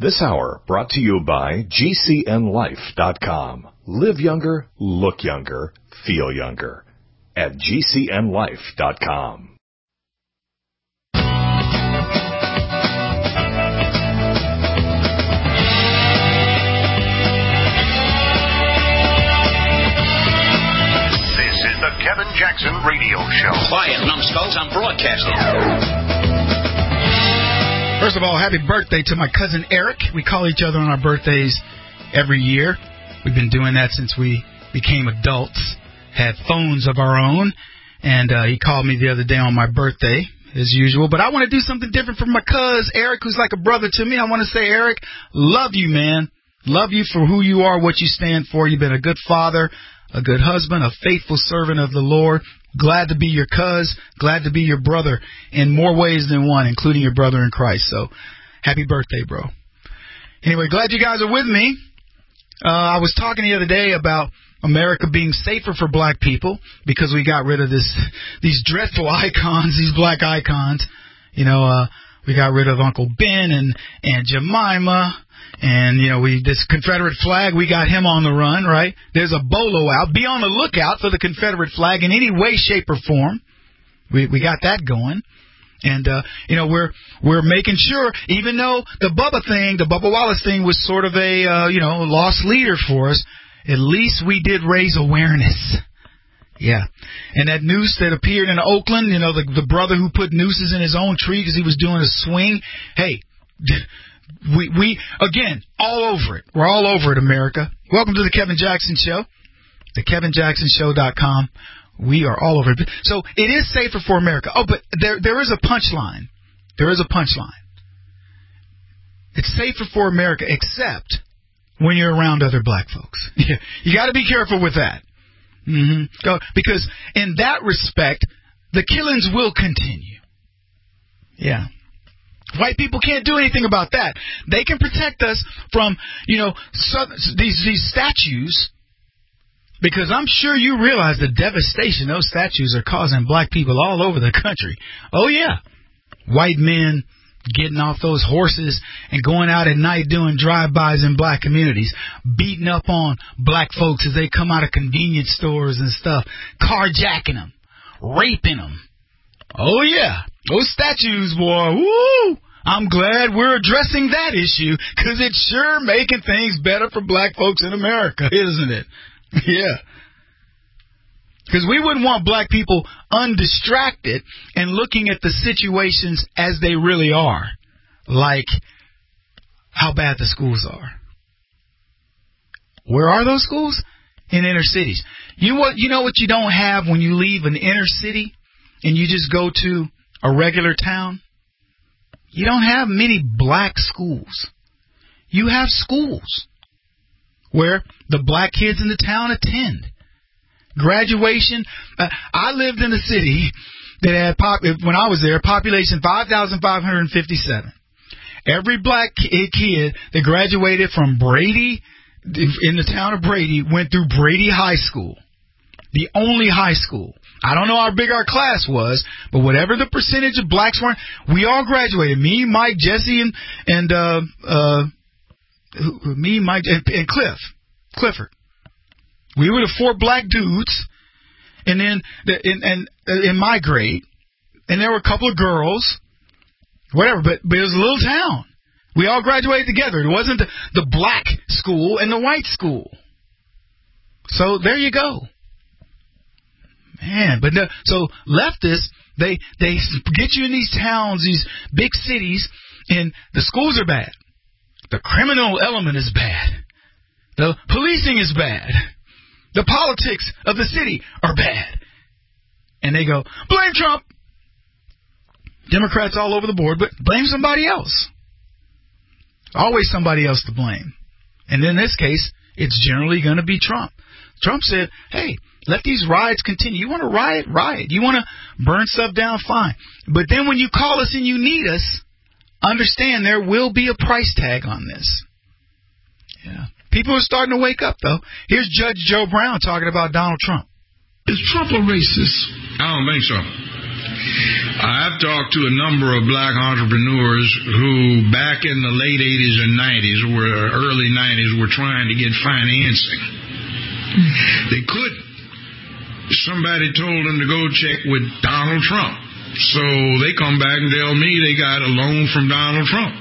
This hour brought to you by GCNLife.com. Live younger, look younger, feel younger. At GCNLife.com. This is the Kevin Jackson Radio Show. Quiet, numbskulls, I'm broadcasting. First of all, happy birthday to my cousin Eric. We call each other on our birthdays every year. We've been doing that since we became adults, had phones of our own, and he called me the other day on my birthday, as usual. But I want to do something different for my cousin Eric, who's like a brother to me. I want to say, Eric, love you, man. Love you for who you are, what you stand for. You've been a good father, a good husband, a faithful servant of the Lord. Glad to be your cuz, glad to be your brother in more ways than one, including your brother in Christ. So, happy birthday, bro. Anyway, glad you guys are with me. I was talking the other day about America being safer for black people because we got rid of these dreadful icons, these black icons. You know, we got rid of Uncle Ben and Aunt Jemima. And, you know, this Confederate flag, we got him on the run, right? There's a bolo out. Be on the lookout for the Confederate flag in any way, shape, or form. We got that going. And, you know, we're making sure, even though the Bubba Wallace thing was sort of a, lost leader for us, at least we did raise awareness. Yeah. And that noose that appeared in Oakland, you know, the brother who put nooses in his own tree because he was doing a swing. Hey, we again, all over it. We're all over it, America. Welcome to the Kevin Jackson Show, thekevinjacksonshow.com. We are all over it. So it is safer for America. Oh, but there is a punchline. There is a punchline. It's safer for America, except when you're around other black folks. You got to be careful with that. Because in that respect, the killings will continue. Yeah. White people can't do anything about that. They can protect us from, these statues, because I'm sure you realize the devastation those statues are causing black people all over the country. Oh, yeah. White men getting off those horses and going out at night doing drive-bys in black communities, beating up on black folks as they come out of convenience stores and stuff, carjacking them, raping them. Oh, yeah. Those statues, boy, woo! I'm glad we're addressing that issue because it's sure making things better for black folks in America, isn't it? Yeah. Because we wouldn't want black people undistracted and looking at the situations as they really are, like how bad the schools are. Where are those schools? In inner cities. You know what you don't have when you leave an inner city and you just go to a regular town? You don't have many black schools. You have schools where the black kids in the town attend. Graduation. I lived in a city that had, when I was there, population 5,557. Every black kid that graduated from Brady, in the town of Brady, went through Brady High School. The only high school. I don't know how big our class was, but whatever the percentage of blacks were, we all graduated. Me, Mike, Jesse, and Clifford. We were the four black dudes, and then in my grade, and there were a couple of girls, whatever. But it was a little town. We all graduated together. It wasn't the black school and the white school. So there you go. Man, but so leftists, they get you in these towns, these big cities, and the schools are bad. The criminal element is bad. The policing is bad. The politics of the city are bad. And they go, blame Trump. Democrats all over the board, but blame somebody else. Always somebody else to blame. And in this case, it's generally going to be Trump. Trump said, hey, let these riots continue. You want to riot? Riot. You want to burn stuff down? Fine. But then when you call us and you need us, understand there will be a price tag on this. Yeah. People are starting to wake up, though. Here's Judge Joe Brown talking about Donald Trump. Is Trump a racist? I don't think so. I've talked to a number of black entrepreneurs who back in the late 80s and 90s or early 90s were trying to get financing. They couldn't. Somebody told them to go check with Donald Trump. So they come back and tell me they got a loan from Donald Trump.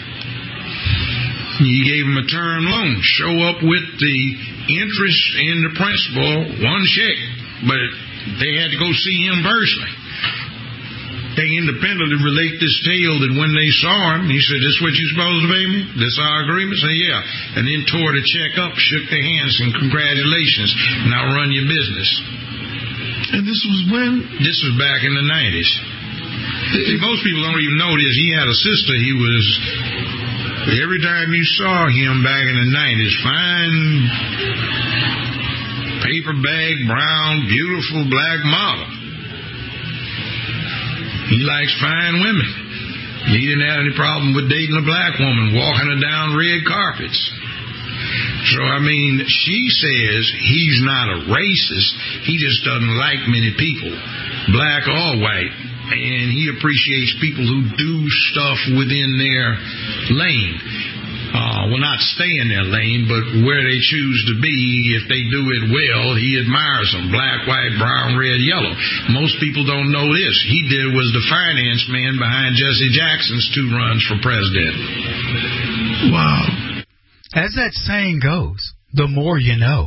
He gave them a term loan. Show up with the interest and the principal, one check. But they had to go see him personally. They independently relate this tale that when they saw him, he said, "This what you supposed to pay me? This our agreement?" Say, "Yeah." And then tore the check up, shook their hands, and congratulations. Now run your business. And this was when? This was back in the 90s. See, most people don't even know this. He had a sister. He was, every time you saw him back in the 90s, fine paper bag, brown, beautiful black model. He likes fine women. He didn't have any problem with dating a black woman, walking her down red carpets. So, I mean, she says he's not a racist. He just doesn't like many people, black or white. And he appreciates people who do stuff within their lane. Well, not stay in their lane, but where they choose to be. If they do it well, he admires them. Black, white, brown, red, yellow. Most people don't know this. He was the finance man behind Jesse Jackson's 2 runs for president. Wow. As that saying goes, the more you know.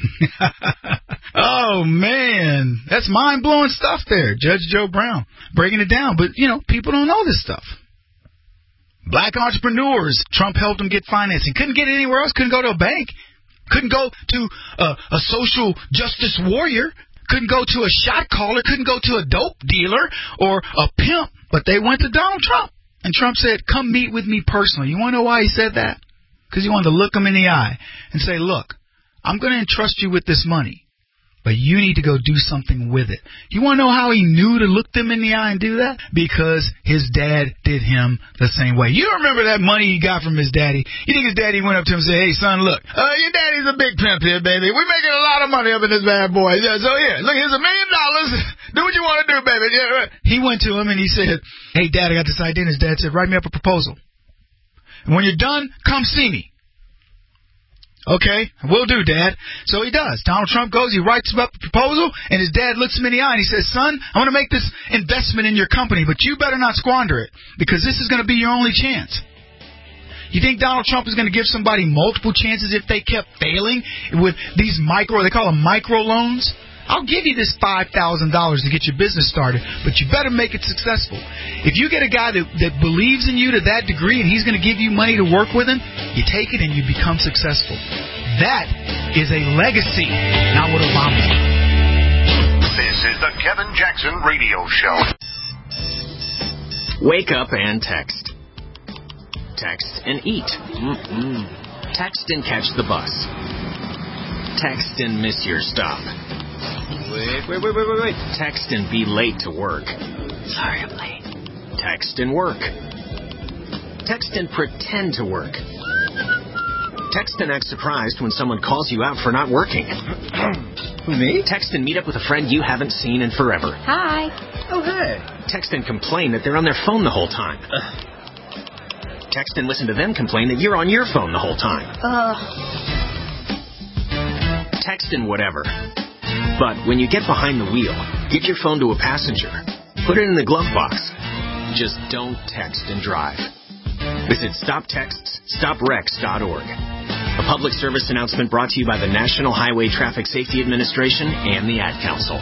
Oh, man. That's mind-blowing stuff there. Judge Joe Brown breaking it down. But, people don't know this stuff. Black entrepreneurs, Trump helped them get financing. Couldn't get it anywhere else. Couldn't go to a bank. Couldn't go to a social justice warrior. Couldn't go to a shot caller. Couldn't go to a dope dealer or a pimp. But they went to Donald Trump. And Trump said, "Come meet with me personally." You want to know why he said that? Because he wanted to look him in the eye and say, "Look, I'm going to entrust you with this money, but you need to go do something with it." You want to know how he knew to look them in the eye and do that? Because his dad did him the same way. You remember that money he got from his daddy? You think his daddy went up to him and said, "Hey, son, look, your daddy's a big pimp here, baby. We're making a lot of money up in this bad boy. So here, look, here's $1 million. Do what you want to do, baby." Yeah. He went to him and he said, "Hey, Dad, I got this idea." And his dad said, "Write me up a proposal. And when you're done, come see me." "Okay, will do, Dad." So he does. Donald Trump goes, he writes up the proposal, and his dad looks him in the eye and he says, "Son, I'm going to make this investment in your company, but you better not squander it, because this is going to be your only chance." You think Donald Trump is going to give somebody multiple chances if they kept failing with these they call them micro loans? "I'll give you this $5,000 to get your business started, but you better make it successful." If you get a guy that believes in you to that degree and he's going to give you money to work with him, you take it and you become successful. That is a legacy, not what Obama did. This is the Kevin Jackson Radio Show. Wake up and text. Text and eat. Text and catch the bus. Text and miss your stop. Wait. Text and be late to work. Sorry, I'm late. Text and work. Text and pretend to work. Text and act surprised when someone calls you out for not working. Who, me? Text and meet up with a friend you haven't seen in forever. Hi. Oh, hey. Text and complain that they're on their phone the whole time. Text and listen to them complain that you're on your phone the whole time. Text and whatever. But when you get behind the wheel, give your phone to a passenger. Put it in the glove box. Just don't text and drive. Visit StopTextsStopWrecks.org. A public service announcement brought to you by the National Highway Traffic Safety Administration and the Ad Council.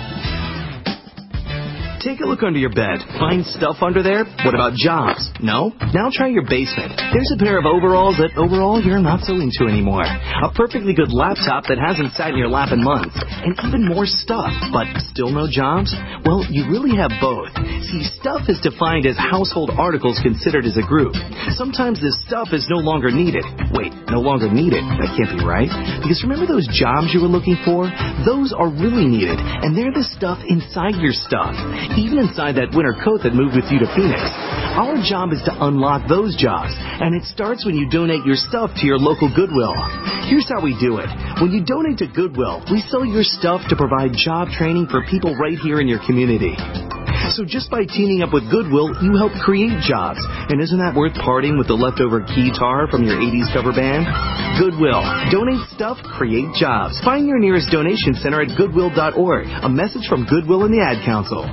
Take a look under your bed. Find stuff under there? What about jobs? No? Now try your basement. There's a pair of overalls that overall you're not so into anymore. A perfectly good laptop that hasn't sat in your lap in months. And even more stuff, but still no jobs? Well, you really have both. See, stuff is defined as household articles considered as a group. Sometimes this stuff is no longer needed. Wait, no longer needed? That can't be right. Because remember those jobs you were looking for? Those are really needed. And they're the stuff inside your stuff. Even inside that winter coat that moved with you to Phoenix. Our job is to unlock those jobs, and it starts when you donate your stuff to your local Goodwill. Here's how we do it. When you donate to Goodwill, we sell your stuff to provide job training for people right here in your community. So just by teaming up with Goodwill, you help create jobs. And isn't that worth parting with the leftover guitar from your 80s cover band? Goodwill. Donate stuff, create jobs. Find your nearest donation center at goodwill.org. A message from Goodwill and the Ad Council.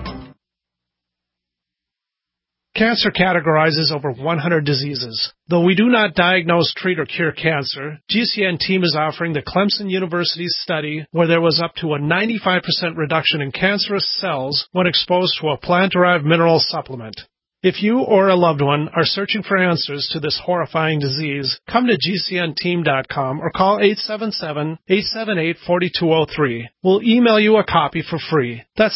Cancer categorizes over 100 diseases. Though we do not diagnose, treat, or cure cancer, GCN team is offering the Clemson University study where there was up to a 95% reduction in cancerous cells when exposed to a plant-derived mineral supplement. If you or a loved one are searching for answers to this horrifying disease, come to GCNteam.com or call 877-878-4203. We'll email you a copy for free. That's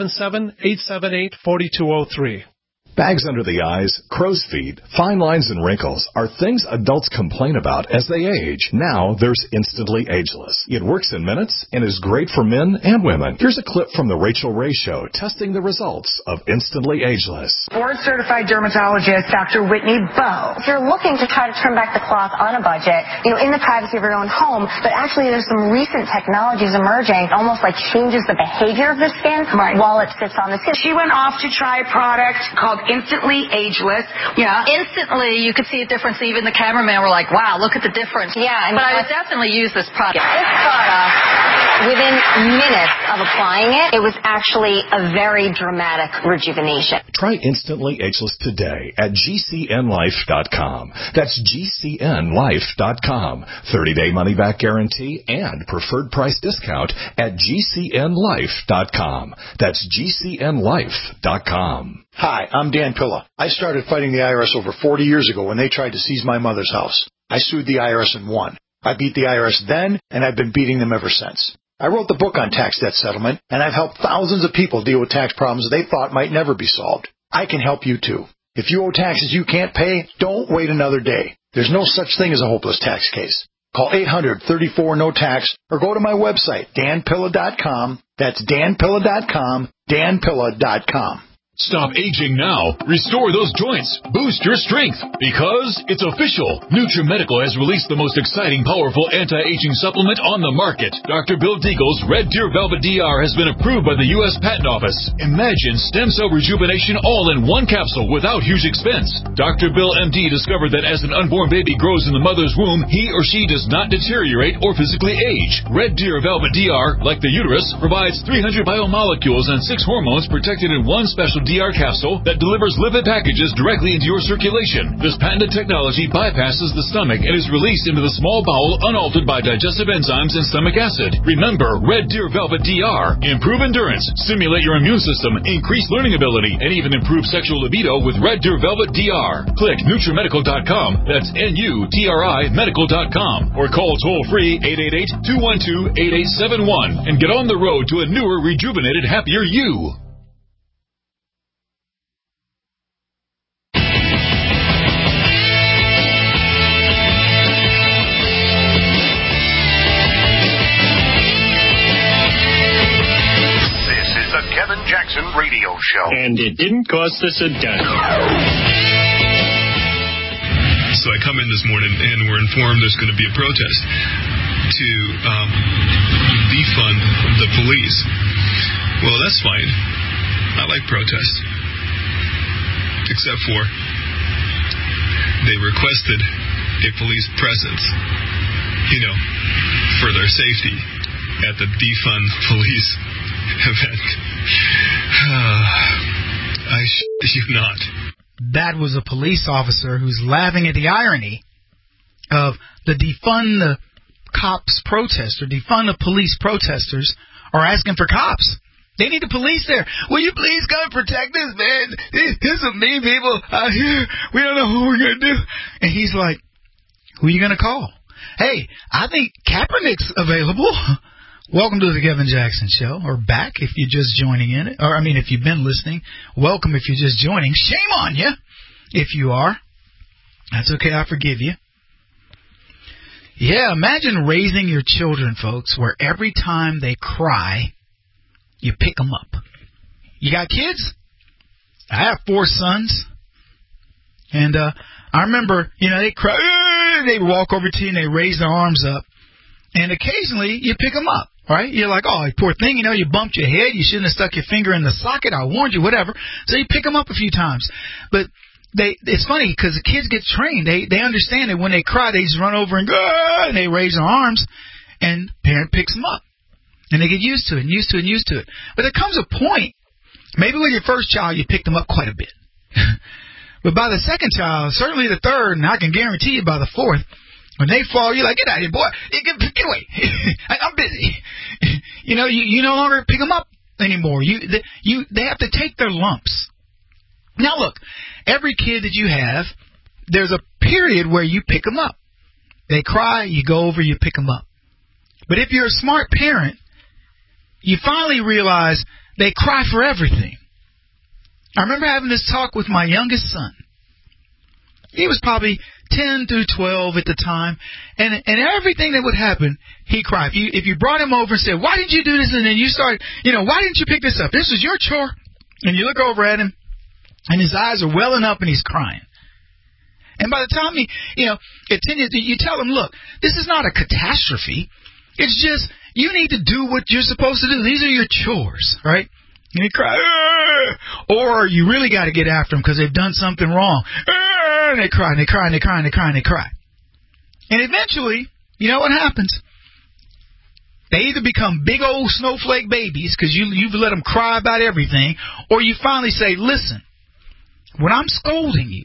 877-878-4203. Bags under the eyes, crow's feet, fine lines, and wrinkles are things adults complain about as they age. Now there's Instantly Ageless. It works in minutes and is great for men and women. Here's a clip from The Rachel Ray Show testing the results of Instantly Ageless. Board-certified dermatologist Dr. Whitney Bowe. If you're looking to try to turn back the clock on a budget, in the privacy of your own home, but actually there's some recent technologies emerging, almost like changes the behavior of the skin while it sits on the skin. She went off to try a product called Instantly Ageless. Yeah, instantly you could see a difference. Even the cameraman were like, wow, look at the difference. Yeah. But I would definitely use this product. This product, within minutes of applying it, it was actually a very dramatic rejuvenation. Try Instantly Ageless today at GCNlife.com. That's GCNlife.com. 30-day money-back guarantee and preferred price discount at GCNlife.com. That's GCNlife.com. Hi, I'm Dan Pilla. I started fighting the IRS over 40 years ago when they tried to seize my mother's house. I sued the IRS and won. I beat the IRS then, and I've been beating them ever since. I wrote the book on tax debt settlement, and I've helped thousands of people deal with tax problems they thought might never be solved. I can help you too. If you owe taxes you can't pay, don't wait another day. There's no such thing as a hopeless tax case. Call 800-34-NO-TAX or go to my website, danpilla.com. That's danpilla.com, danpilla.com. Stop aging now. Restore those joints. Boost your strength. Because it's official. NutriMedical has released the most exciting, powerful anti-aging supplement on the market. Dr. Bill Deagle's Red Deer Velvet DR has been approved by the U.S. Patent Office. Imagine stem cell rejuvenation all in one capsule without huge expense. Dr. Bill MD discovered that as an unborn baby grows in the mother's womb, he or she does not deteriorate or physically age. Red Deer Velvet DR, like the uterus, provides 300 biomolecules and 6 hormones protected in one special DR capsule that delivers lipid packages directly into your circulation. This patented technology bypasses the stomach and is released into the small bowel unaltered by digestive enzymes and stomach acid. Remember, Red Deer Velvet DR. Improve endurance, stimulate your immune system, increase learning ability, and even improve sexual libido with Red Deer Velvet DR. Click NutriMedical.com, that's NUTRI Medical.com, or call toll-free 888-212-8871 and get on the road to a newer, rejuvenated, happier you. Kevin Jackson Radio Show. And it didn't cost us a dime. So I come in this morning and we're informed there's going to be a protest to defund the police. Well, that's fine. I like protests. Except for they requested a police presence, for their safety at the defund police event. I shit you not. That was a police officer who's laughing at the irony of the defund the cops protest or defund the police protesters are asking for cops. They need the police there. Will you please come protect us, man? There's some mean people out here. We don't know what we're going to do. And he's like, who are you going to call? Hey, I think Kaepernick's available. Welcome to the Kevin Jackson Show, or back if you're just joining in. If you've been listening, welcome if you're just joining. Shame on you if you are. That's okay, I forgive you. Yeah, imagine raising your children, folks, where every time they cry, you pick them up. You got kids? I have 4 sons. And I remember, they cry, they walk over to you and they raise their arms up. And occasionally, you pick them up. Right? You're like, oh, poor thing, you bumped your head. You shouldn't have stuck your finger in the socket. I warned you, whatever. So you pick them up a few times. But it's funny because the kids get trained. They understand that when they cry, they just run over and go, and they raise their arms, and parent picks them up. And they get used to it, and used to it, and used to it. But there comes a point, maybe with your first child, you pick them up quite a bit. But by the second child, certainly the third, and I can guarantee you by the fourth, when they fall, you're like, get out of here, boy. Get away. I'm busy. You no longer pick them up anymore. They have to take their lumps. Now, look, every kid that you have, there's a period where you pick them up. They cry, you go over, you pick them up. But if you're a smart parent, you finally realize they cry for everything. I remember having this talk with my youngest son. He was probably 10 through 12 at the time, and everything that would happen, he cried. If you brought him over and said, why did you do this? And then you started, why didn't you pick this up? This was your chore. And you look over at him, and his eyes are welling up, and he's crying. And by the time you tell him, look, this is not a catastrophe. It's just you need to do what you're supposed to do. These are your chores, right? And he cries, or you really got to get after them because they've done something wrong. And they cry, and they cry, and they cry, and they cry, and they cry. And eventually, you know what happens? They either become big old snowflake babies because you've let them cry about everything, or you finally say, listen, when I'm scolding you,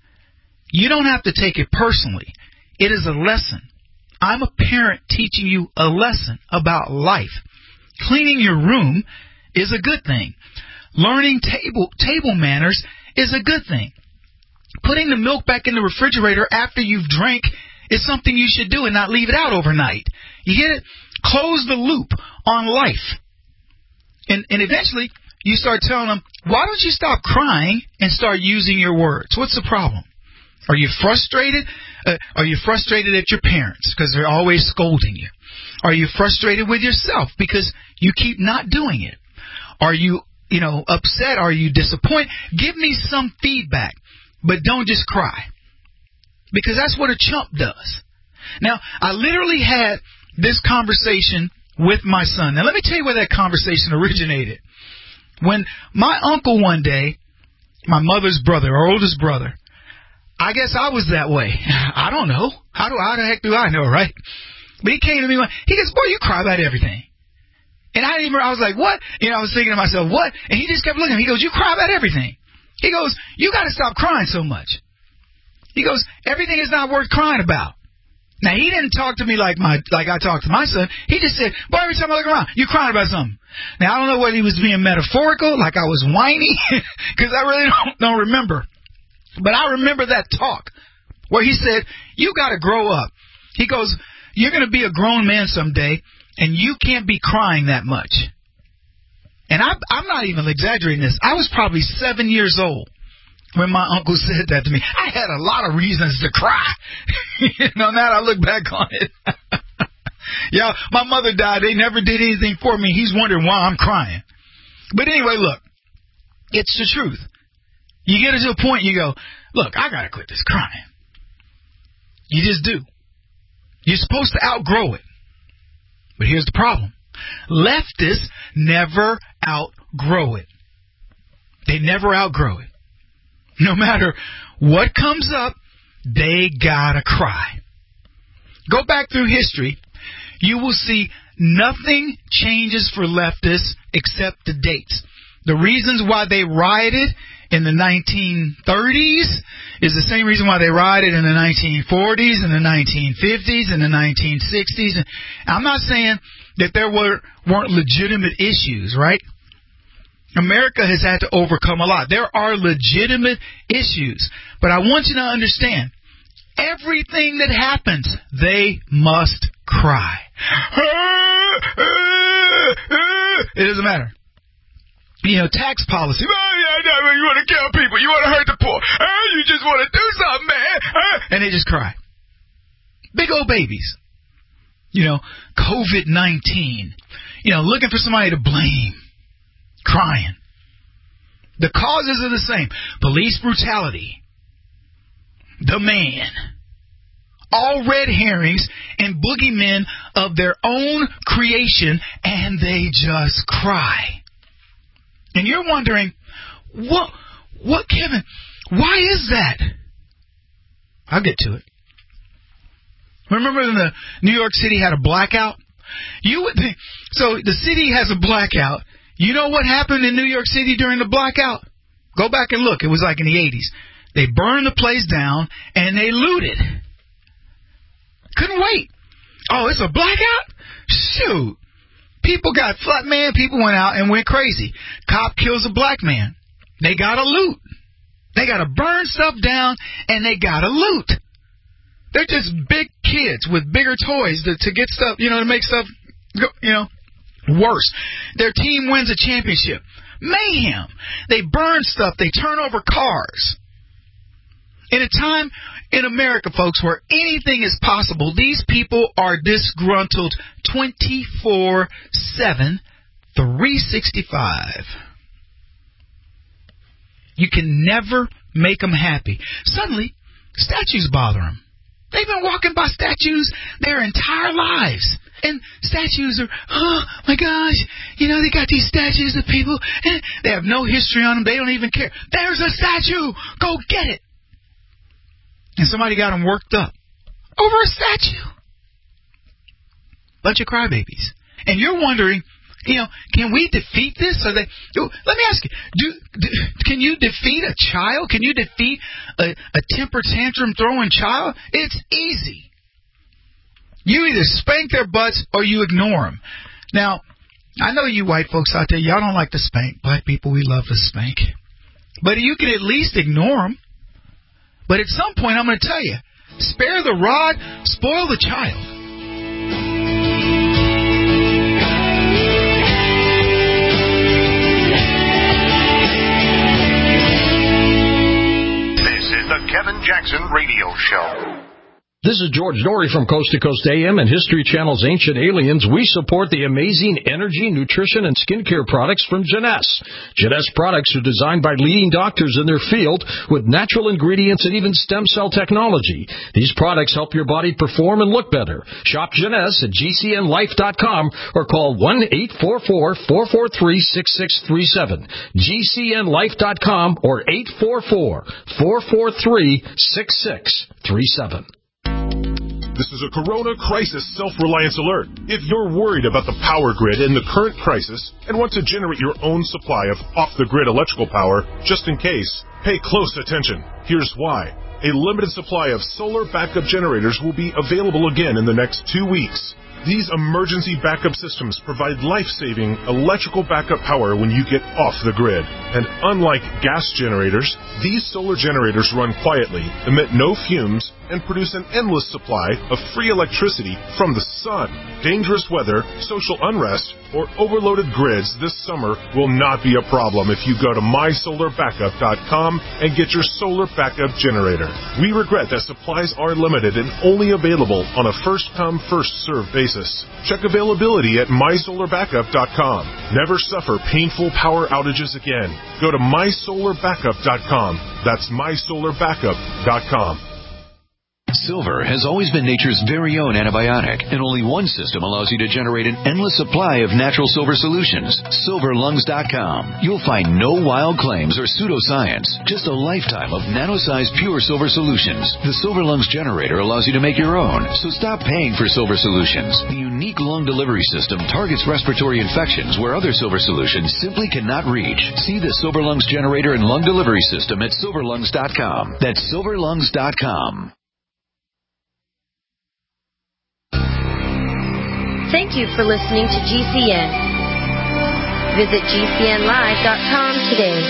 you don't have to take it personally. It is a lesson. I'm a parent teaching you a lesson about life. Cleaning your room is a good thing. Learning table manners is a good thing. Putting the milk back in the refrigerator after you've drank is something you should do and not leave it out overnight. You get it? Close the loop on life. And eventually you start telling them, why don't you stop crying and start using your words? What's the problem? Are you frustrated? Are you frustrated at your parents because they're always scolding you? Are you frustrated with yourself because you keep not doing it? Are you, upset? Are you disappointed? Give me some feedback, but don't just cry, because that's what a chump does. Now, I literally had this conversation with my son. Now, let me tell you where that conversation originated. When my uncle one day, my mother's brother, our oldest brother, I guess I was that way. I don't know. How the heck do I know, right? But he came to me, he goes, boy, you cry about everything. And I was like, what? I was thinking to myself, what? And he just kept looking at me. He goes, you cry about everything. He goes, you got to stop crying so much. He goes, everything is not worth crying about. Now, he didn't talk to me like I talked to my son. He just said, boy, every time I look around, you're crying about something. Now, I don't know whether he was being metaphorical, like I was whiny, because I really don't remember. But I remember that talk where he said, you got to grow up. He goes, you're going to be a grown man someday, and you can't be crying that much. And I'm not even exaggerating this. I was probably 7 years old when my uncle said that to me. I had a lot of reasons to cry. Now that I look back on it. Yeah, my mother died. They never did anything for me. He's wondering why I'm crying. But anyway, look, it's the truth. You get to a point, you go, look, I got to quit this crying. You just do. You're supposed to outgrow it. But here's the problem. Leftists never outgrow it. They never outgrow it. No matter what comes up, they gotta cry. Go back through history. You will see nothing changes for leftists except the dates. The reasons why they rioted in the 1930s is the same reason why they rioted in the 1940s and the 1950s and the 1960s. I'm not saying that there weren't legitimate issues, right? America has had to overcome a lot. There are legitimate issues. But I want you to understand, everything that happens, they must cry. It doesn't matter. Tax policy. You want to kill people. You want to hurt the poor. You just want to do something, man. And they just cry. Big old babies. COVID-19. Looking for somebody to blame. Crying. The causes are the same. Police brutality. The man. all red herrings and boogeymen of their own creation, and they just cry. And you're wondering, what, Kevin, why is that? I'll get to it. Remember when the New York City had a blackout? You would think, so the city has a blackout. You know what happened in New York City during the blackout? Go back and look. It was like in the 80s. They burned the place down and they looted. Couldn't wait. Oh, it's a blackout? Shoot. People got flat, man. People went out and went crazy. Cop kills a black man. They got to loot. They got to burn stuff down and they got to loot. They're just big kids with bigger toys to get stuff, to make stuff, worse. Their team wins a championship. Mayhem. They burn stuff. They turn over cars. In a time in America, folks, where anything is possible, these people are disgruntled 24/7, 365. You can never make them happy. Suddenly, statues bother them. They've been walking by statues their entire lives. And statues are, oh, my gosh, they got these statues of people, and they have no history on them. They don't even care. There's a statue. Go get it. And somebody got them worked up over a statue. Bunch of crybabies. And you're wondering, can we defeat this? Let me ask you, can you defeat a child? Can you defeat a temper tantrum throwing child? It's easy. You either spank their butts or you ignore them. Now, I know you white folks out there, y'all don't like to spank. Black people, we love to spank. But you can at least ignore them. But at some point, I'm going to tell you, spare the rod, spoil the child. This is the Kevin Jackson Radio Show. This is George Dory from Coast to Coast AM and History Channel's Ancient Aliens. We support the amazing energy, nutrition, and skincare products from Jeunesse. Jeunesse products are designed by leading doctors in their field with natural ingredients and even stem cell technology. These products help your body perform and look better. Shop Jeunesse at GCNlife.com or call 1-844-443-6637. GCNlife.com or 844-443-6637. This is a Corona Crisis Self-Reliance Alert. If you're worried about the power grid in the current crisis and want to generate your own supply of off-the-grid electrical power, just in case, pay close attention. Here's why. A limited supply of solar backup generators will be available again in the next 2 weeks. These emergency backup systems provide life-saving electrical backup power when you get off the grid. And unlike gas generators, these solar generators run quietly, emit no fumes, and produce an endless supply of free electricity from the sun. Dangerous weather, social unrest, or overloaded grids this summer will not be a problem if you go to mysolarbackup.com and get your solar backup generator. We regret that supplies are limited and only available on a first-come, first-served basis. Check availability at mysolarbackup.com. Never suffer painful power outages again. Go to mysolarbackup.com. That's mysolarbackup.com. Silver has always been nature's very own antibiotic, and only one system allows you to generate an endless supply of natural silver solutions. SilverLungs.com. You'll find no wild claims or pseudoscience, just a lifetime of nano-sized pure silver solutions. The Silver Lungs generator allows you to make your own, so stop paying for silver solutions. The unique lung delivery system targets respiratory infections where other silver solutions simply cannot reach. See the Silver Lungs generator and lung delivery system at SilverLungs.com. That's SilverLungs.com. Thank you for listening to GCN. Visit GCNlive.com today.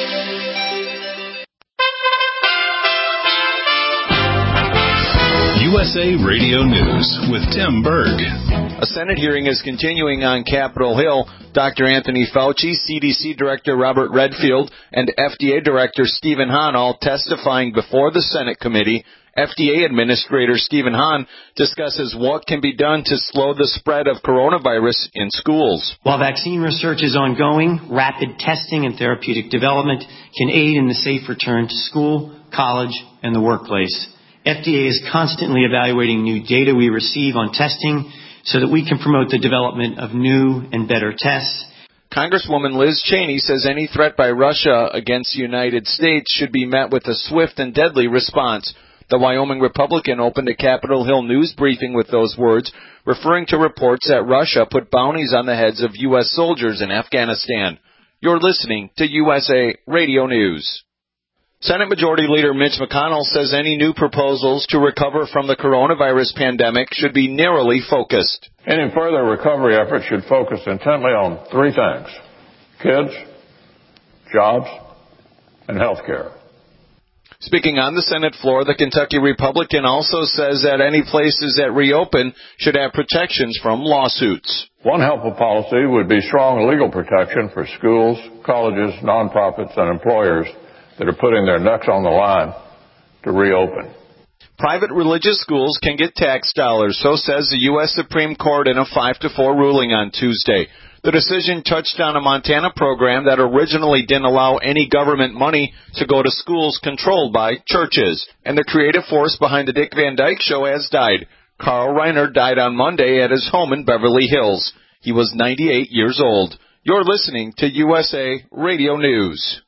USA Radio News with Tim Berg. A Senate hearing is continuing on Capitol Hill. Dr. Anthony Fauci, CDC Director Robert Redfield, and FDA Director Stephen Hahn all testifying before the Senate committee. FDA Administrator Stephen Hahn discusses what can be done to slow the spread of coronavirus in schools. While vaccine research is ongoing, rapid testing and therapeutic development can aid in the safe return to school, college, and the workplace. FDA is constantly evaluating new data we receive on testing so that we can promote the development of new and better tests. Congresswoman Liz Cheney says any threat by Russia against the United States should be met with a swift and deadly response. The Wyoming Republican opened a Capitol Hill news briefing with those words, referring to reports that Russia put bounties on the heads of U.S. soldiers in Afghanistan. You're listening to USA Radio News. Senate Majority Leader Mitch McConnell says any new proposals to recover from the coronavirus pandemic should be narrowly focused. Any further recovery efforts should focus intently on three things: kids, jobs, and health care. Speaking on the Senate floor, the Kentucky Republican also says that any places that reopen should have protections from lawsuits. One helpful policy would be strong legal protection for schools, colleges, nonprofits, and employers that are putting their necks on the line to reopen. Private religious schools can get tax dollars, so says the U.S. Supreme Court in a 5-4 ruling on Tuesday. The decision touched on a Montana program that originally didn't allow any government money to go to schools controlled by churches. And the creative force behind the Dick Van Dyke Show has died. Carl Reiner died on Monday at his home in Beverly Hills. He was 98 years old. You're listening to USA Radio News.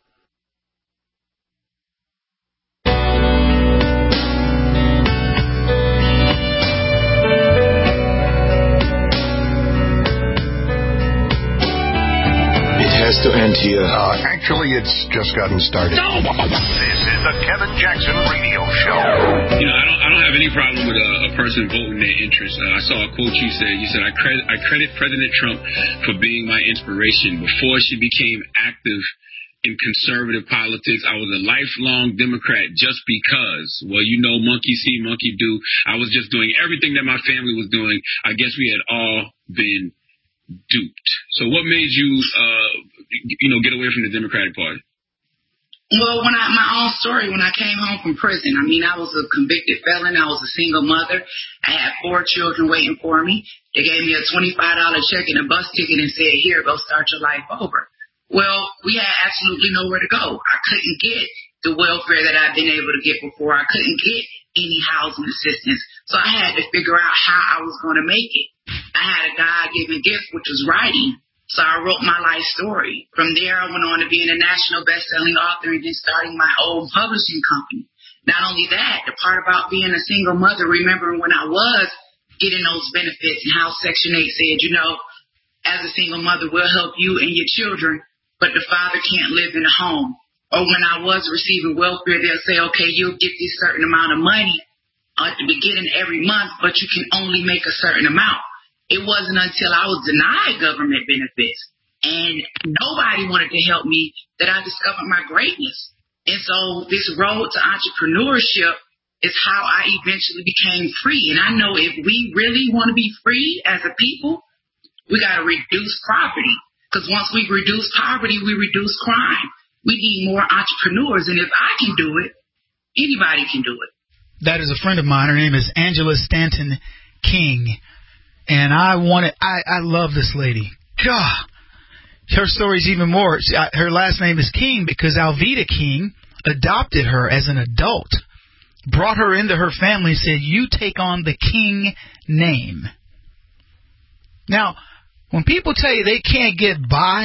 Has to end here. Actually, it's just gotten started. This is the Kevin Jackson Radio Show. You know, I don't have any problem with a person voting their interest. I saw a quote you said, I credit President Trump for being my inspiration. Before she became active in conservative politics, I was a lifelong Democrat just because, well, you know, monkey see, monkey do. I was just doing everything that my family was doing. I guess we had all been duped. So what made you, get away from the Democratic Party? Well, my own story, when I came home from prison, I was a convicted felon. I was a single mother. I had 4 children waiting for me. They gave me a $25 check and a bus ticket and said, here, go start your life over. Well, we had absolutely nowhere to go. I couldn't get the welfare that I'd been able to get before. I couldn't get any housing assistance. So I had to figure out how I was going to make it. I had a God-given gift, which was writing. So I wrote my life story. From there, I went on to being a national best-selling author and then starting my own publishing company. Not only that, the part about being a single mother, remembering when I was getting those benefits and how Section 8 said, as a single mother, we'll help you and your children, but the father can't live in a home. Or when I was receiving welfare, they'll say, okay, you'll get this certain amount of money at the beginning every month, but you can only make a certain amount. It wasn't until I was denied government benefits and nobody wanted to help me that I discovered my greatness. And so this road to entrepreneurship is how I eventually became free. And I know if we really want to be free as a people, we got to reduce poverty. Because once we reduce poverty, we reduce crime. We need more entrepreneurs. And if I can do it, anybody can do it. That is a friend of mine. Her name is Angela Stanton King. And I love this lady. God, her story's even more. Her last name is King because Alveda King adopted her as an adult, brought her into her family and said, you take on the King name. Now, when people tell you they can't get by,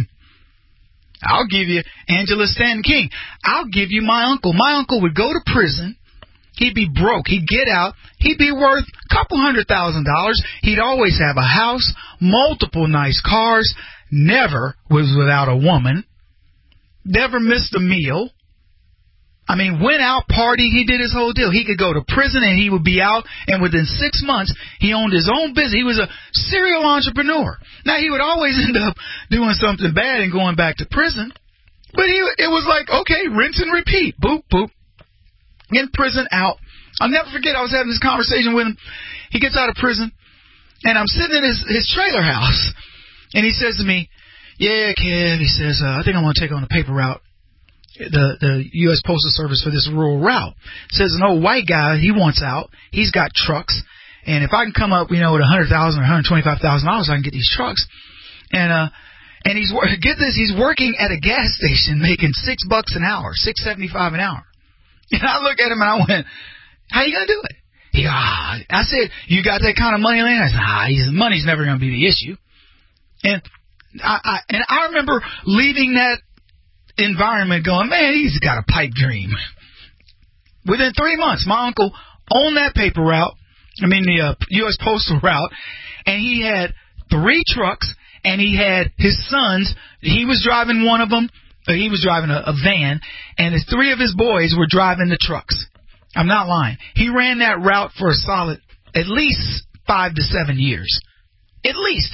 I'll give you Angela Stanton King. I'll give you my uncle. My uncle would go to prison. He'd be broke. He'd get out. He'd be worth a couple $100,000. He'd always have a house, multiple nice cars, never was without a woman, never missed a meal. Went out, party, he did his whole deal. He could go to prison and he would be out, and within 6 months, he owned his own business. He was a serial entrepreneur. Now, he would always end up doing something bad and going back to prison, but it was like, okay, rinse and repeat. Boop, boop. In prison, out. I'll never forget, I was having this conversation with him. He gets out of prison, and I'm sitting in his trailer house, and he says to me, yeah, Kev, he says, I think I'm going to take on the paper route, the U.S. Postal Service for this rural route. Says an old white guy, he wants out. He's got trucks, and if I can come up, with $100,000 or $125,000, I can get these trucks. And he's working at a gas station making $6 an hour, $6.75 an hour. And I looked at him and I went, how you going to do it? I said, you got that kind of money, Lane? I said, money's never going to be the issue. And I remember leaving that environment going, man, he's got a pipe dream. Within 3 months, my uncle owned that paper route, the U.S. Postal route, and he had 3 trucks, and he had his sons. He was driving one of them. He was driving a van, and 3 of his boys were driving the trucks. I'm not lying. He ran that route for a solid at least 5 to 7 years. At least.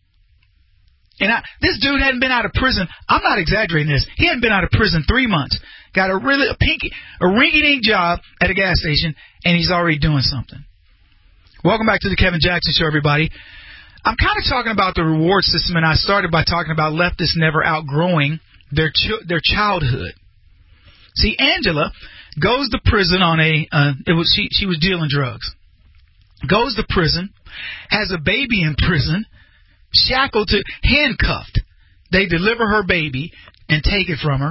And this dude hadn't been out of prison. I'm not exaggerating this. He hadn't been out of prison 3 months. Got a rinky-dink job at a gas station, and he's already doing something. Welcome back to the Kevin Jackson Show, everybody. I'm kind of talking about the reward system, and I started by talking about leftists never outgrowing their childhood. See, Angela goes to prison on she was dealing drugs. Goes to prison, has a baby in prison, shackled to handcuffed. They deliver her baby and take it from her.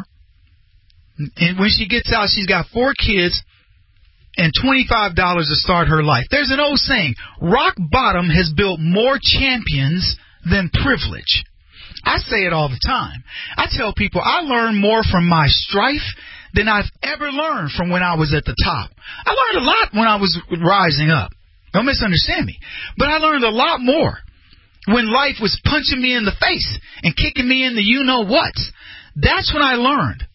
And when she gets out, she's got 4 kids and $25 to start her life. There's an old saying, rock bottom has built more champions than privilege. I say it all the time. I tell people I learn more from my strife than I've ever learned from when I was at the top. I learned a lot when I was rising up. Don't misunderstand me. But I learned a lot more when life was punching me in the face and kicking me in the you-know-whats. That's when I learned.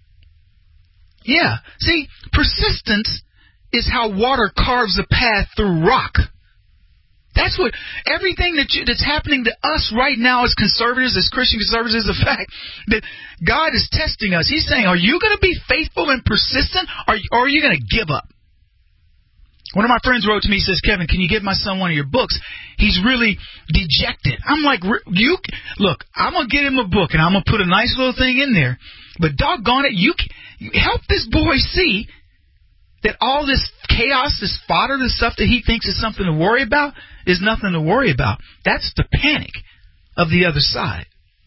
Yeah. See, persistence is how water carves a path through rock. That's what everything that's happening to us right now as conservatives, as Christian conservatives, is the fact that God is testing us. He's saying, are you going to be faithful and persistent, or are you going to give up? One of my friends wrote to me, he says, Kevin, can you give my son one of your books? He's really dejected. I'm like, look, I'm going to get him a book, and I'm going to put a nice little thing in there. But doggone it, you help this boy see that all this chaos, this fodder, this stuff that he thinks is something to worry about is nothing to worry about. That's the panic of the other side.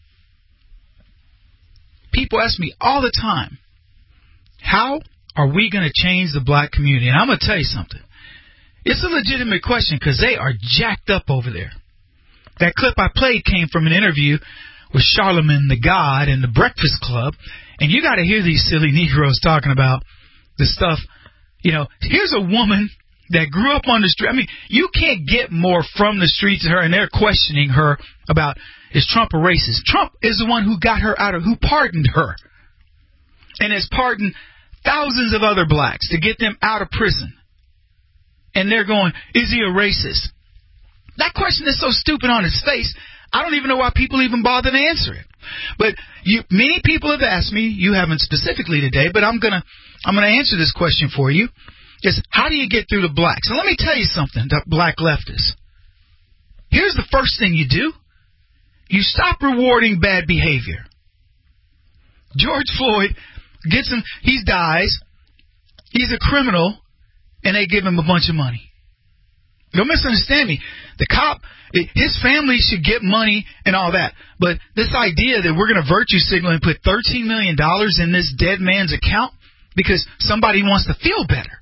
People ask me all the time, how are we going to change the black community? And I'm going to tell you something. It's a legitimate question because they are jacked up over there. That clip I played came from an interview with Charlamagne the God and the Breakfast Club. And you got to hear these silly Negroes talking about the stuff. You know, here's a woman that grew up on the street. I mean, you can't get more from the streets of her, and they're questioning her about, is Trump a racist? Trump is the one who got her out of, who pardoned her, and has pardoned thousands of other blacks to get them out of prison. And they're going, is he a racist? That question is so stupid on its face, I don't even know why people even bother to answer it. But many people have asked me, you haven't specifically today, but I'm gonna answer this question for you. Is how do you get through the blacks? And let me tell you something, the black leftists. Here's the first thing you do. You stop rewarding bad behavior. George Floyd he dies, he's a criminal, and they give him a bunch of money. Don't misunderstand me. The cop, his family should get money and all that. But this idea that we're going to virtue signal and put $13 million in this dead man's account because somebody wants to feel better.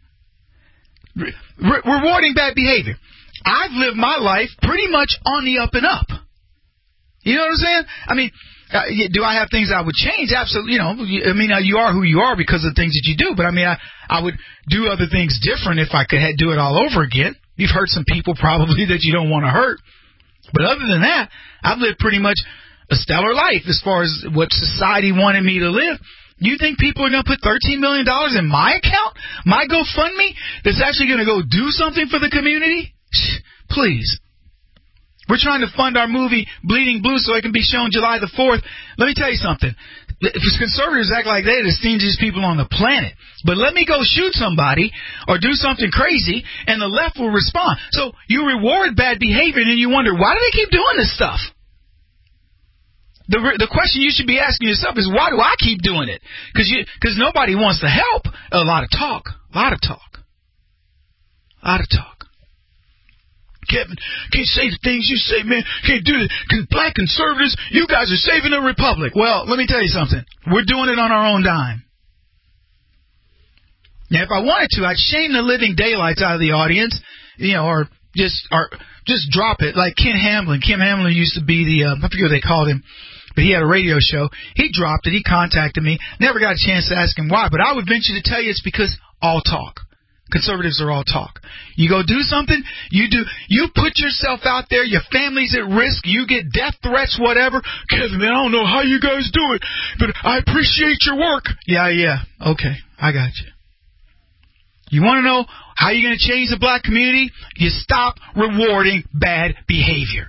Rewarding bad behavior. I've lived my life pretty much on the up and up. You know what I'm saying? I mean, do I have things I would change? Absolutely. You know, I mean, you are who you are because of the things that you do. But I mean, I would do other things different if I could do it all over again. You've hurt some people probably that you don't want to hurt. But other than that, I've lived pretty much a stellar life as far as what society wanted me to live. You think people are going to put $13 million in my account, my GoFundMe, that's actually going to go do something for the community? Please. We're trying to fund our movie Bleeding Blue so it can be shown July the 4th. Let me tell you something. If conservatives act like they're the stingiest people on the planet, but let me go shoot somebody or do something crazy, and the left will respond. So you reward bad behavior, and then you wonder, why do they keep doing this stuff? The question you should be asking yourself is, why do I keep doing it? Because nobody wants to help. A lot of talk. Kevin, can't say the things you say, man. Can't do it. Because black conservatives, you guys are saving the republic. Well, let me tell you something. We're doing it on our own dime. Now, if I wanted to, I'd shame the living daylights out of the audience, or just drop it, like Ken Hamlin. Ken Hamlin used to be the, I forget what they called him, but he had a radio show. He dropped it. He contacted me. Never got a chance to ask him why, but I would venture to tell you it's because all talk. Conservatives are all talk. You go do something, you put yourself out there, your family's at risk, you get death threats, whatever. Kevin, man, I don't know how you guys do it, but I appreciate your work. Yeah, okay, I got you. You want to know how you're going to change the black community? You stop rewarding bad behavior.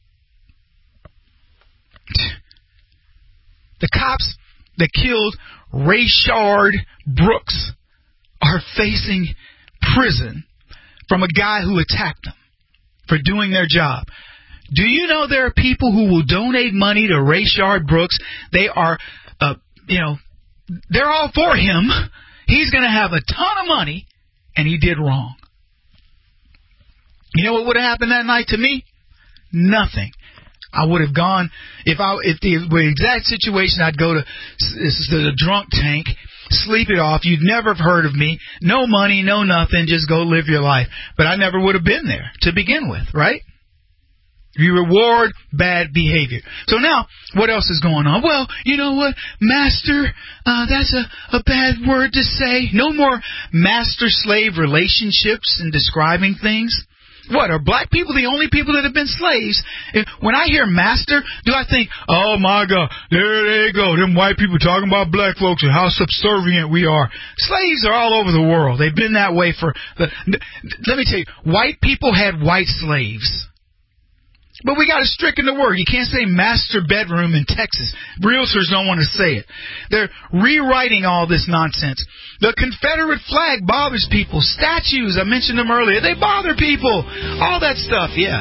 The cops that killed Rayshard Brooks are facing prison from a guy who attacked them for doing their job. Do you know there are people who will donate money to Rayshard Brooks? They are, they're all for him. He's going to have a ton of money, and he did wrong. You know what would have happened that night to me? Nothing. I would have gone, if the exact situation, I'd go to the drunk tank, sleep it off. You'd never have heard of me. No money, no nothing. Just go live your life. But I never would have been there to begin with, right? You reward bad behavior. So now, what else is going on? Well, you know what? Master, that's a bad word to say. No more master-slave relationships in describing things. What, are black people the only people that have been slaves? When I hear master, do I think, oh my God, there they go, them white people talking about black folks and how subservient we are. Slaves are all over the world. They've been that way let me tell you, white people had white slaves. But we got to stricken the word. You can't say master bedroom in Texas. Realtors don't want to say it. They're rewriting all this nonsense. The Confederate flag bothers people. Statues, I mentioned them earlier, they bother people. All that stuff, yeah.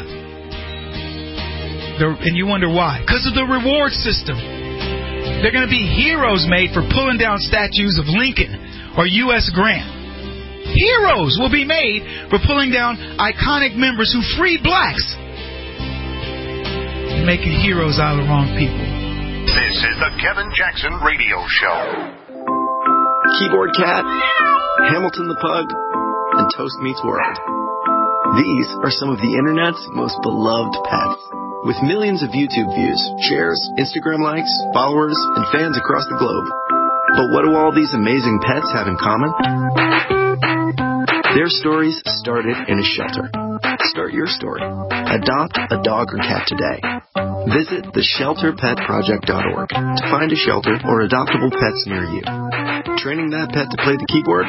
And you wonder why. Because of the reward system. They're going to be heroes made for pulling down statues of Lincoln or U.S. Grant. Heroes will be made for pulling down iconic members who freed blacks. Making heroes out of the wrong people. This is the Kevin Jackson Radio Show. Keyboard Cat, Hamilton the Pug, and Toast Meets World. These are some of the internet's most beloved pets. With millions of YouTube views, shares, Instagram likes, followers, and fans across the globe. But what do all these amazing pets have in common? Their stories started in a shelter. Start your story. Adopt a dog or cat today. Visit theshelterpetproject.org to find a shelter or adoptable pets near you. Training that pet to play the keyboard?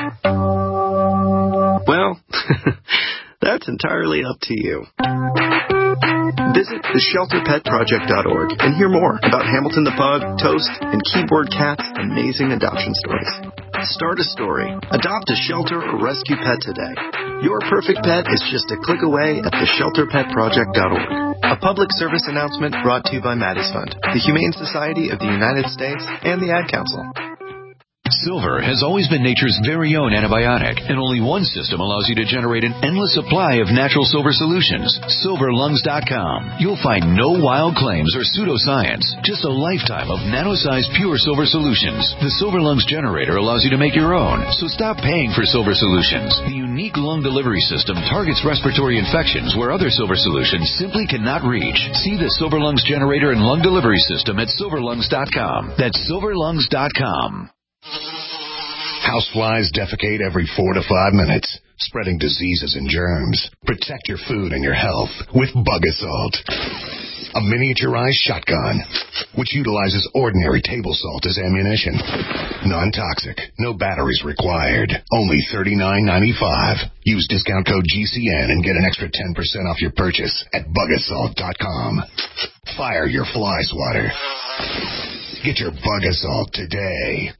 Well, that's entirely up to you. Visit theshelterpetproject.org and hear more about Hamilton the Pug, Toast, and Keyboard Cat's amazing adoption stories. Start a story, adopt a shelter or rescue pet today. Your perfect pet is just a click away at theshelterpetproject.org. A public service announcement brought to you by Maddie's Fund, the Humane Society of the United States, and the Ad Council. Silver has always been nature's very own antibiotic, and only one system allows you to generate an endless supply of natural silver solutions. SilverLungs.com. You'll find no wild claims or pseudoscience, just a lifetime of nano-sized pure silver solutions. The Silver Lungs generator allows you to make your own, so stop paying for silver solutions. The unique lung delivery system targets respiratory infections where other silver solutions simply cannot reach. See the Silver Lungs generator and lung delivery system at SilverLungs.com. That's SilverLungs.com. Houseflies defecate every 4 to 5 minutes, spreading diseases and germs. Protect your food and your health with Bug Assault, a miniaturized shotgun which utilizes ordinary table salt as ammunition. Non-toxic, no batteries required. Only $39.95. Use discount code GCN and get an extra 10% off your purchase at bugassault.com. Fire your fly swatter. Get your Bug Assault today.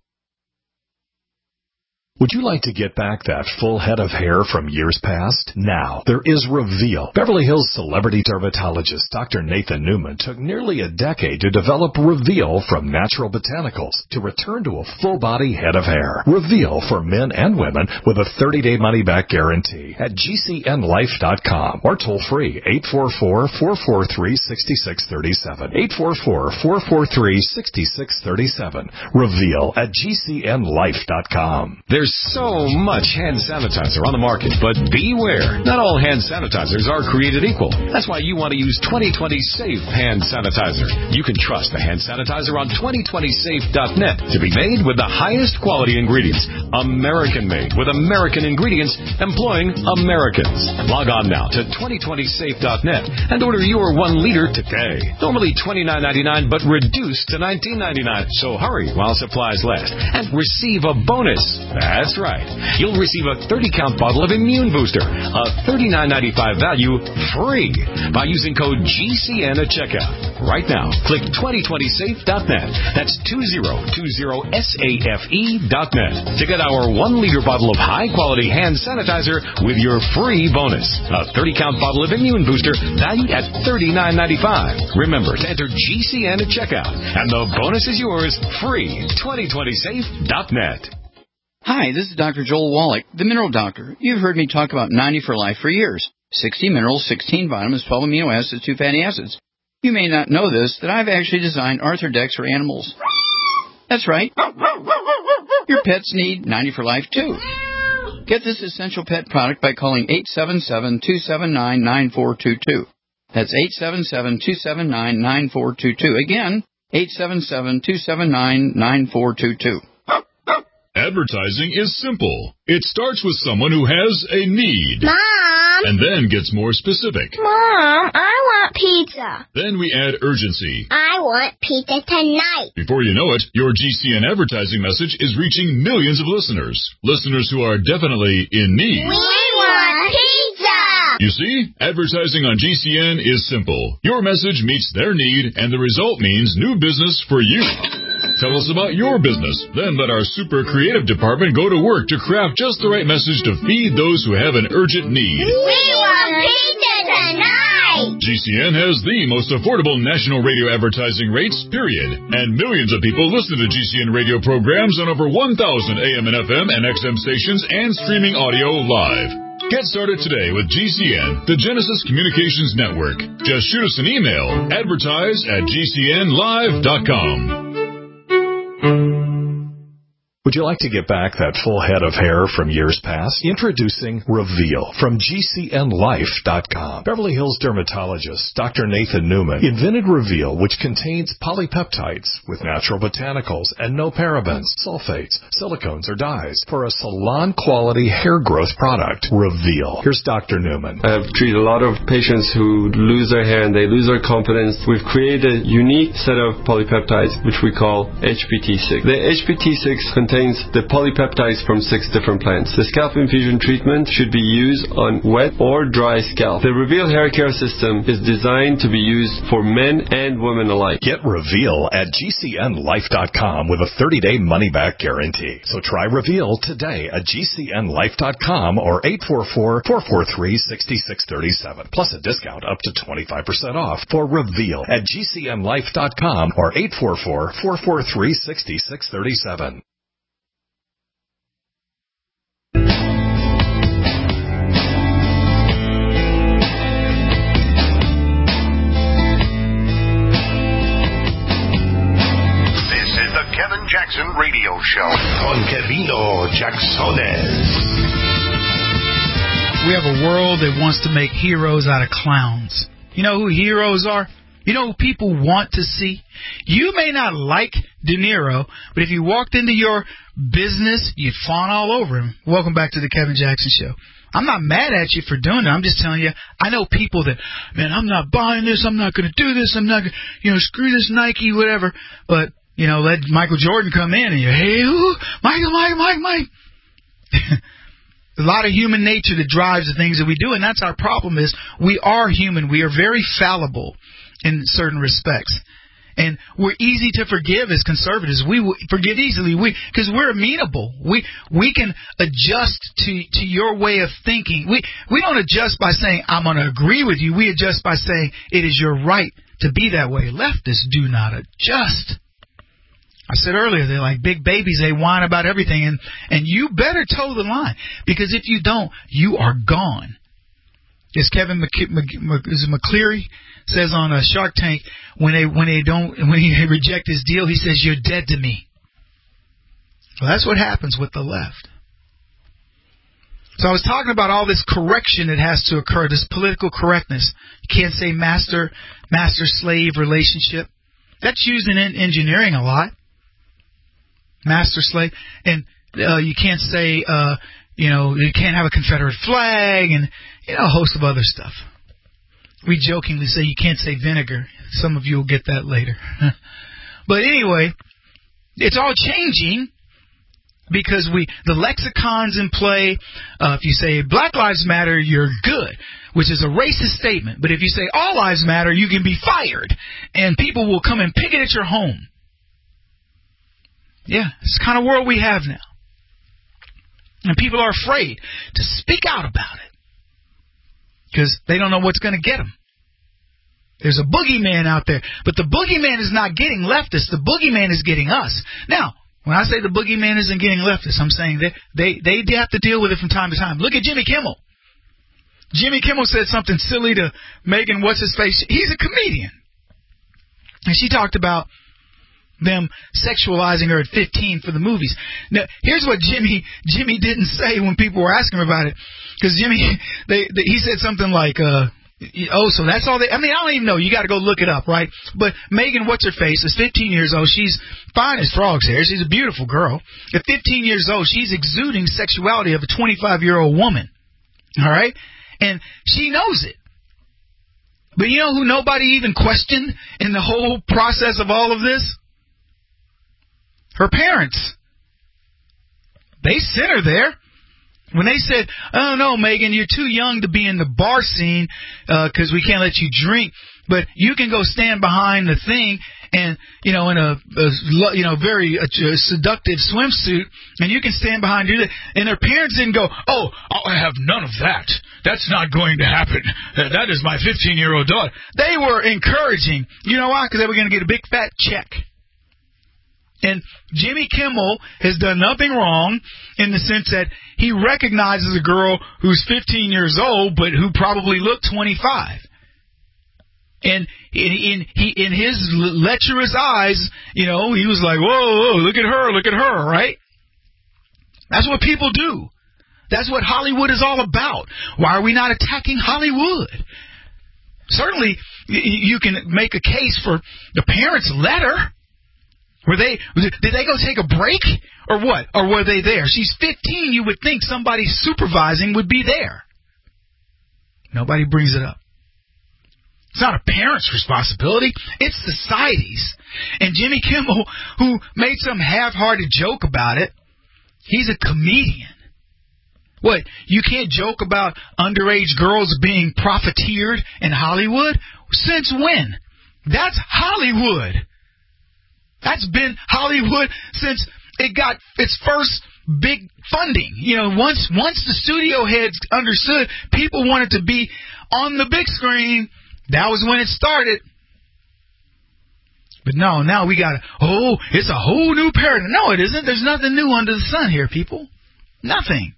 Would you like to get back that full head of hair from years past? Now, there is Reveal. Beverly Hills celebrity dermatologist Dr. Nathan Newman took nearly a decade to develop Reveal from natural botanicals to return to a full-body head of hair. Reveal for men and women with a 30-day money-back guarantee at GCNlife.com or toll-free 844-443-6637. 844-443-6637. Reveal at GCNlife.com. There's There's so much hand sanitizer on the market, but beware. Not all hand sanitizers are created equal. That's why you want to use 2020 Safe Hand Sanitizer. You can trust the hand sanitizer on 2020safe.net to be made with the highest quality ingredients. American-made with American ingredients, employing Americans. Log on now to 2020safe.net and order your 1 liter today. Normally $29.99, but reduced to $19.99. So hurry while supplies last and receive a bonus. That's right. You'll receive a 30-count bottle of Immune Booster, a $39.95 value, free by using code GCN at checkout. Right now, click 2020safe.net. That's 2020safe.net to get our 1 liter bottle of high-quality hand sanitizer with your free bonus. A 30-count bottle of Immune Booster valued at $39.95. Remember to enter GCN at checkout, and the bonus is yours, free. 2020safe.net. Hi, this is Dr. Joel Wallach, the Mineral Doctor. You've heard me talk about 90 for Life for years. 60 minerals, 16 vitamins, 12 amino acids, 2 fatty acids. You may not know this, that I've actually designed Arthrodex for animals. That's right. Your pets need 90 for Life, too. Get this essential pet product by calling 877-279-9422. That's 877-279-9422. Again, 877-279-9422. Advertising is simple. It starts with someone who has a need. Mom! And then gets more specific. Mom, I want pizza. Then we add urgency. I want pizza tonight. Before you know it, your GCN advertising message is reaching millions of listeners. Listeners who are definitely in need. We want pizza! You see, advertising on GCN is simple. Your message meets their need, and the result means new business for you. Tell us about your business. Then let our super creative department go to work to craft just the right message to feed those who have an urgent need. We want pizza tonight! GCN has the most affordable national radio advertising rates, period. And millions of people listen to GCN radio programs on over 1,000 AM and FM and XM stations and streaming audio live. Get started today with GCN, the Genesis Communications Network. Just shoot us an email, advertise@gcnlive.com. Would you like to get back that full head of hair from years past? Introducing Reveal from GCNlife.com. Beverly Hills dermatologist Dr. Nathan Newman invented Reveal, which contains polypeptides with natural botanicals and no parabens, sulfates, silicones, or dyes for a salon-quality hair growth product. Reveal. Here's Dr. Newman. I've treated a lot of patients who lose their hair and they lose their confidence. We've created a unique set of polypeptides, which we call HPT6. The HPT6 contains the polypeptides from 6 different plants. The scalp infusion treatment should be used on wet or dry scalp. The Reveal hair care system is designed to be used for men and women alike. Get Reveal at GCNlife.com with a 30-day money-back guarantee. So try Reveal today at GCNlife.com or 844-443-6637. Plus a discount up to 25% off for Reveal at GCNlife.com or 844-443-6637. Kevin Jackson Radio Show con Kevino Jacksones. We have a world that wants to make heroes out of clowns. You know who heroes are? You know who people want to see? You may not like De Niro, but if you walked into your business, you'd fawn all over him. Welcome back to the Kevin Jackson Show. I'm not mad at you for doing it. I'm just telling you, I know people that, man, I'm not buying this. I'm not going to do this. I'm not going to, screw this Nike, whatever. But let Michael Jordan come in and hey, Mike. A lot of human nature that drives the things that we do, and that's our problem is we are human. We are very fallible in certain respects. And we're easy to forgive as conservatives. We forgive easily because we're amenable. We can adjust to your way of thinking. We don't adjust by saying, I'm going to agree with you. We adjust by saying, it is your right to be that way. Leftists do not adjust. I said earlier, they're like big babies. They whine about everything. And you better toe the line. Because if you don't, you are gone. As Kevin McCleary says on Shark Tank, when they reject his deal, he says, you're dead to me. Well, that's what happens with the left. So I was talking about all this correction that has to occur, this political correctness. You can't say master-slave relationship. That's used in engineering a lot. Master-slave. And you can't say, you can't have a Confederate flag and, a host of other stuff. We jokingly say you can't say vinegar. Some of you will get that later. But anyway, it's all changing because the lexicon's in play. If you say Black Lives Matter, you're good, which is a racist statement. But if you say all lives matter, you can be fired, and people will come and picket at your home. Yeah, it's the kind of world we have now. And people are afraid to speak out about it because they don't know what's going to get them. There's a boogeyman out there, but the boogeyman is not getting leftists. The boogeyman is getting us. Now, when I say the boogeyman isn't getting leftists, I'm saying that they have to deal with it from time to time. Look at Jimmy Kimmel. Jimmy Kimmel said something silly to Megan What's-His-Face. He's a comedian. And she talked about them sexualizing her at 15 for the movies. Now, here's what Jimmy didn't say when people were asking him about it. Because he said something like, so that's all I don't even know. You got to go look it up, right? But Megan What's-Her-Face is 15 years old. She's fine as frog's hair. She's a beautiful girl. At 15 years old, she's exuding sexuality of a 25-year-old woman. All right? And she knows it. But you know who nobody even questioned in the whole process of all of this? Her parents. They sent her there. When they said, oh, no, Megan, you're too young to be in the bar scene because we can't let you drink, but you can go stand behind the thing and, in a very seductive swimsuit, and you can stand behind and do that. And their parents didn't go, oh, I have none of that. That's not going to happen. That is my 15-year-old daughter. They were encouraging. You know why? Because they were going to get a big fat check. And Jimmy Kimmel has done nothing wrong in the sense that he recognizes a girl who's 15 years old but who probably looked 25. And in his lecherous eyes, he was like, whoa, look at her, right? That's what people do. That's what Hollywood is all about. Why are we not attacking Hollywood? Certainly, you can make a case for the parents' letter. Did they go take a break or what? Or were they there? She's 15. You would think somebody supervising would be there. Nobody brings it up. It's not a parent's responsibility. It's society's. And Jimmy Kimmel, who made some half-hearted joke about it, he's a comedian. What, you can't joke about underage girls being profiteered in Hollywood? Since when? That's Hollywood. That's been Hollywood since it got its first big funding. Once the studio heads understood people wanted to be on the big screen, that was when it started. But no, now we got it's a whole new paradigm. No, it isn't. There's nothing new under the sun here, people. Nothing.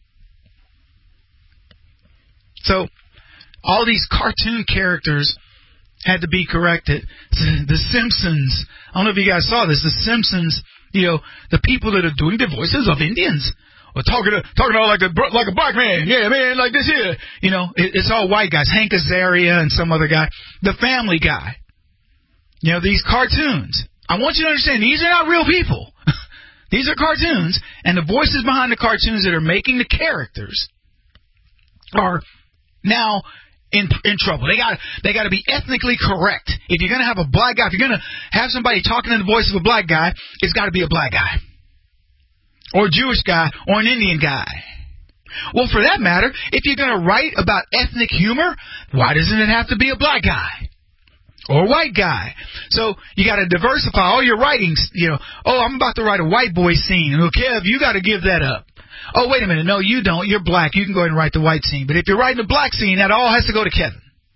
So, all these cartoon characters had to be corrected. The Simpsons. I don't know if you guys saw this. The Simpsons, the people that are doing the voices of Indians are talking all like a black man. Yeah, man, like this here. It's all white guys. Hank Azaria and some other guy. The Family Guy. These cartoons. I want you to understand, these are not real people. These are cartoons, and the voices behind the cartoons that are making the characters are now in trouble. They got to be ethnically correct. If you're going to have a black guy, if you're going to have somebody talking in the voice of a black guy, it's got to be a black guy. Or a Jewish guy, or an Indian guy. Well, for that matter, if you're going to write about ethnic humor, why doesn't it have to be a black guy? Or a white guy? So you got to diversify all your writings. I'm about to write a white boy scene. Well, Kev, you got to give that up. Oh, wait a minute. No, you don't. You're black. You can go ahead and write the white scene. But if you're writing the black scene, that all has to go to Kevin.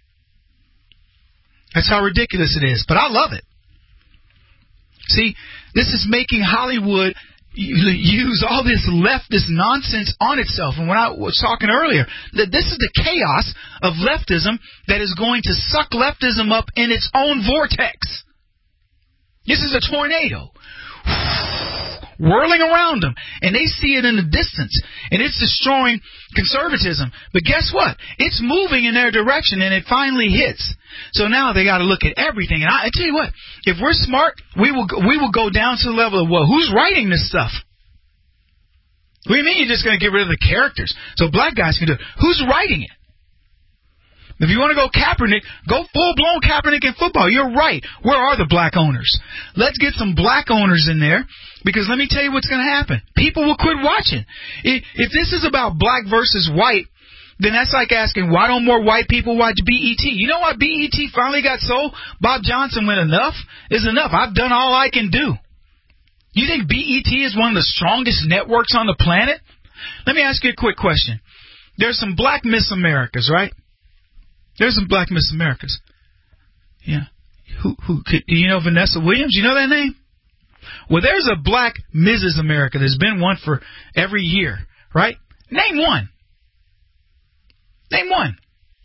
That's how ridiculous it is. But I love it. See, this is making Hollywood use all this leftist nonsense on itself. And when I was talking earlier, that this is the chaos of leftism that is going to suck leftism up in its own vortex. This is a tornado. whirling around them, and they see it in the distance, and it's destroying conservatism. But guess what? It's moving in their direction, and it finally hits. So now they got to look at everything. And I tell you what, if we're smart, we will go down to the level of, well, who's writing this stuff? What do you mean you're just going to get rid of the characters so black guys can do it? Who's writing it? If you want to go Kaepernick, go full-blown Kaepernick in football. You're right. Where are the black owners? Let's get some black owners in there, because let me tell you what's going to happen. People will quit watching. If this is about black versus white, then that's like asking, why don't more white people watch BET? You know why BET finally got sold? Bob Johnson went, enough is enough. I've done all I can do. You think BET is one of the strongest networks on the planet? Let me ask you a quick question. There's some black Miss Americas, right? There's some black Miss Americas. Yeah. Who do you know Vanessa Williams? You know that name? Well, there's a black Mrs. America. There's been one for every year, right? Name one. Name one.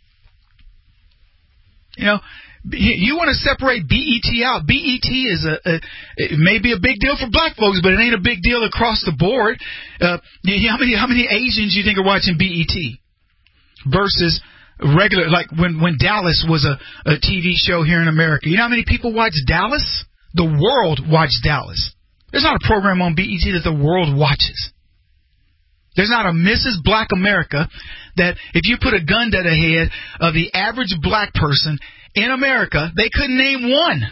You know, you want to separate BET out. BET is it may be a big deal for black folks, but it ain't a big deal across the board. How many Asians you think are watching BET versus regular, like when Dallas was a TV show here in America? You know how many people watch Dallas? The world watched Dallas. There's not a program on BET that the world watches. There's not a Mrs. Black America that if you put a gun to the head of the average black person in America, they couldn't name one.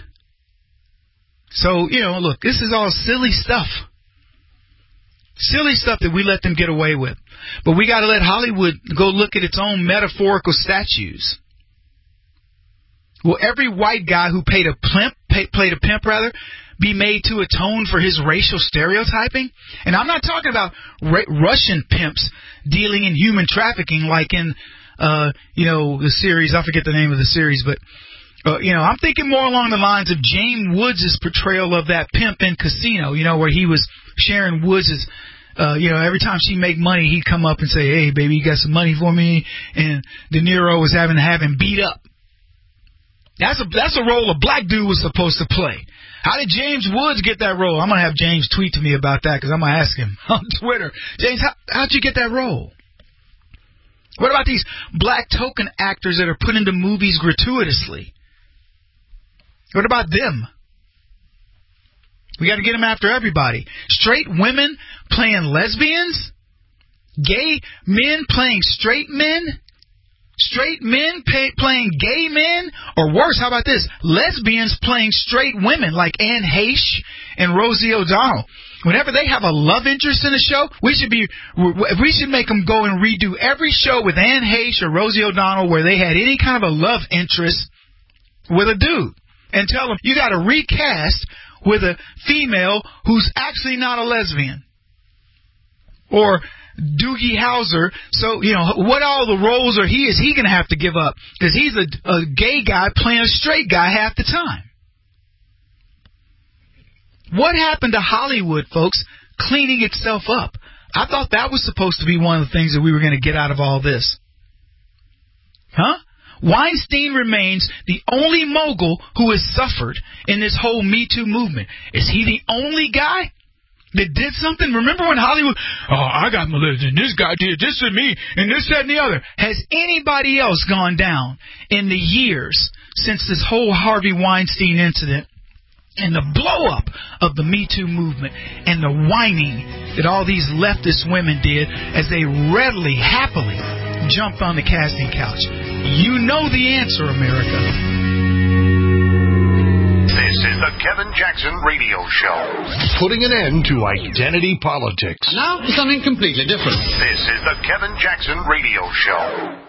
So, look, this is all silly stuff. Silly stuff that we let them get away with. But we got to let Hollywood go look at its own metaphorical statues. Will every white guy who played a pimp, be made to atone for his racial stereotyping? And I'm not talking about Russian pimps dealing in human trafficking like in, the series. I forget the name of the series, but, I'm thinking more along the lines of James Woods' portrayal of that pimp in Casino, where he was Sharon Woods' every time she make money, he'd come up and say, hey, baby, you got some money for me? And De Niro was having to have him beat up. That's a role a black dude was supposed to play. How did James Woods get that role? I'm going to have James tweet to me about that because I'm going to ask him on Twitter. James, how'd you get that role? What about these black token actors that are put into movies gratuitously? What about them? We got to get them after everybody. Straight women playing lesbians? Gay men playing straight men? Straight men playing gay men? Or worse, how about this? Lesbians playing straight women like Anne Heche and Rosie O'Donnell. Whenever they have a love interest in a show, we should make them go and redo every show with Anne Heche or Rosie O'Donnell where they had any kind of a love interest with a dude. And tell them, you got to recast with a female who's actually not a lesbian. Or Doogie Howser. So, what all the roles is he going to have to give up? Because he's a gay guy playing a straight guy half the time. What happened to Hollywood, folks, cleaning itself up? I thought that was supposed to be one of the things that we were going to get out of all this. Huh? Weinstein remains the only mogul who has suffered in this whole Me Too movement. Is he the only guy that did something? Remember when Hollywood, I got molested, this guy did this to me, and this, that, and the other. Has anybody else gone down in the years since this whole Harvey Weinstein incident and the blow-up of the Me Too movement and the whining that all these leftist women did as they readily, happily jumped on the casting couch? You know the answer, America. This is the Kevin Jackson Radio Show. Putting an end to identity politics. Now for something completely different. This is the Kevin Jackson Radio Show.